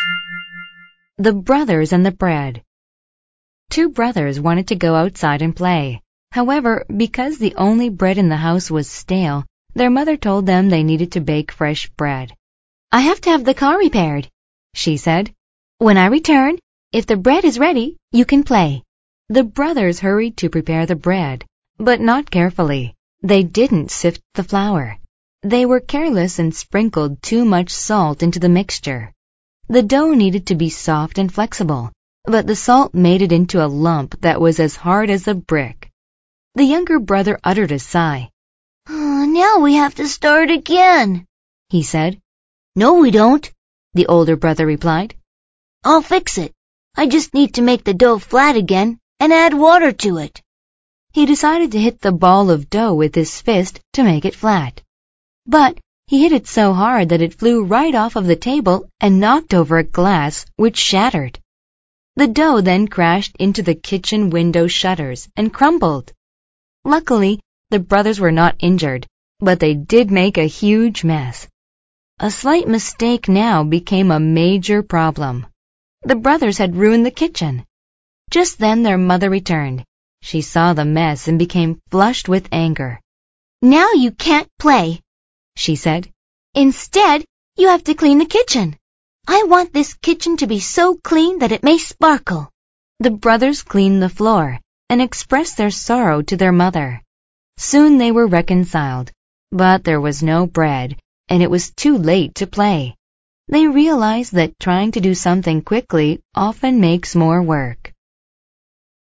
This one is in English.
The Brothers and the Bread. Two brothers wanted to go outside and play. However, because the only bread in the house was stale, their mother told them they needed to bake fresh bread. "I have to have the car repaired," she said. "When I return, if the bread is ready, you can play." The brothers hurried to prepare the bread, but not carefully. They didn't sift the flour. They were careless and sprinkled too much salt into the mixture. The dough needed to be soft and flexible, but the salt made it into a lump that was as hard as a brick. The younger brother uttered a sigh. "Now we have to start again," he said. "No, we don't," the older brother replied. "I'll fix it. I just need to make the dough flat again and add water to it." He decided to hit the ball of dough with his fist to make it flat. But he hit it so hard that it flew right off of the table and knocked over a glass, which shattered. The dough then crashed into the kitchen window shutters and crumbled. Luckily, the brothers were not injured, but they did make a huge mess. A slight mistake now became a major problem. The brothers had ruined the kitchen. Just then their mother returned. She saw the mess and became flushed with anger. "Now you can't play," she said. "Instead, you have to clean the kitchen. I want this kitchen to be so clean that it may sparkle." The brothers cleaned the floor and expressed their sorrow to their mother. Soon they were reconciled, but there was no bread, and it was too late to play. They realized that trying to do something quickly often makes more work.